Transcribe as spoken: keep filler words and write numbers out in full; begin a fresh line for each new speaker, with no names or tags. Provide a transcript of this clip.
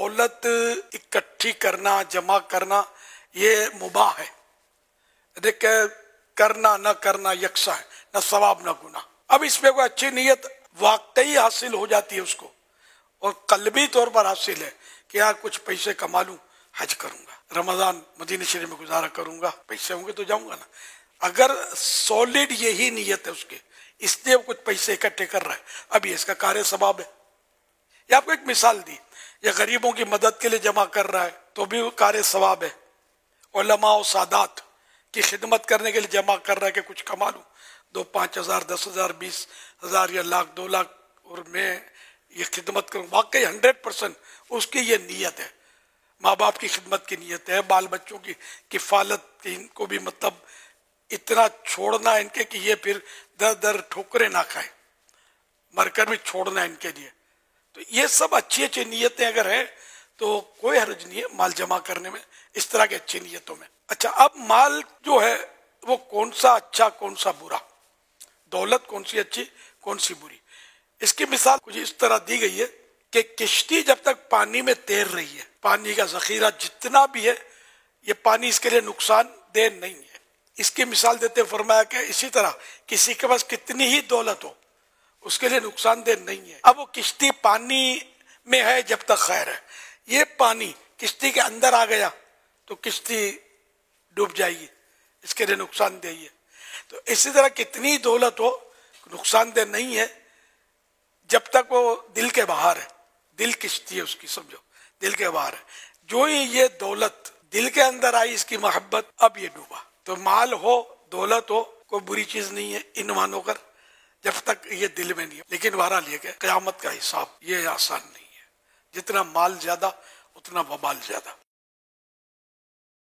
دولت اکٹھی کرنا، جمع کرنا یہ مباح ہے، دیکھ کرنا نہ کرنا یکساں ہے، نہ ثواب نہ گناہ۔ اب اس میں کوئی اچھی نیت واقعی حاصل ہو جاتی ہے اس کو، اور قلبی طور پر حاصل ہے کہ یار کچھ پیسے کما لوں، حج کروں گا، رمضان مدینہ شریف میں گزارا کروں گا، پیسے ہوں گے تو جاؤں گا نا۔ اگر سولڈ یہی نیت ہے اس کے، اس لیے وہ کچھ پیسے اکٹھے کر رہا ہے، اب یہ اس کا کار ثواب ہے۔ یہ آپ کو ایک مثال دی، یا غریبوں کی مدد کے لیے جمع کر رہا ہے تو بھی وہ کار ثواب ہے۔ علماء و سادات کی خدمت کرنے کے لیے جمع کر رہا ہے کہ کچھ کما لوں، دو پانچ ہزار دس ہزار بیس ہزار یا لاکھ دو لاکھ، اور میں یہ خدمت کروں، واقعی ہنڈریڈ پرسینٹ اس کی یہ نیت ہے، ماں باپ کی خدمت کی نیت ہے، بال بچوں کی کفالت کی، ان کو بھی مطلب اتنا چھوڑنا ان کے کہ یہ پھر در در ٹھوکریں نہ کھائے، مر کر بھی چھوڑنا ان کے لیے۔ تو یہ سب اچھی اچھی نیتیں اگر ہیں تو کوئی حرج نہیں ہے مال جمع کرنے میں، اس طرح کی اچھی نیتوں میں۔ اچھا، اب مال جو ہے وہ کون سا اچھا کون سا برا، دولت کون سی اچھی کون سی بری، اس کی مثال کچھ اس طرح دی گئی ہے کہ کشتی جب تک پانی میں تیر رہی ہے، پانی کا ذخیرہ جتنا بھی ہے یہ پانی اس کے لیے نقصان دہ نہیں ہے۔ اس کی مثال دیتے فرمایا کہ اسی طرح کسی کے پاس کتنی ہی دولت ہو اس کے لیے نقصان دہ نہیں ہے۔ اب وہ کشتی پانی میں ہے جب تک خیر ہے، یہ پانی کشتی کے اندر آ گیا تو کشتی ڈوب جائے گی، اس کے لیے نقصان دہ ہے۔ تو اسی طرح کتنی دولت ہو نقصان دہ نہیں ہے جب تک وہ دل کے باہر ہے، دل کشتی ہے اس کی، سمجھو دل کے باہر ہے۔ جو ہی یہ دولت دل کے اندر آئی، اس کی محبت، اب یہ ڈوبا۔ تو مال ہو دولت ہو کوئی بری چیز نہیں ہے ان مانو کر، جب تک یہ دل میں نہیں ہے۔ لیکن بہرحال یہ کہ قیامت کا حساب یہ آسان نہیں ہے، جتنا مال زیادہ اتنا وبال زیادہ۔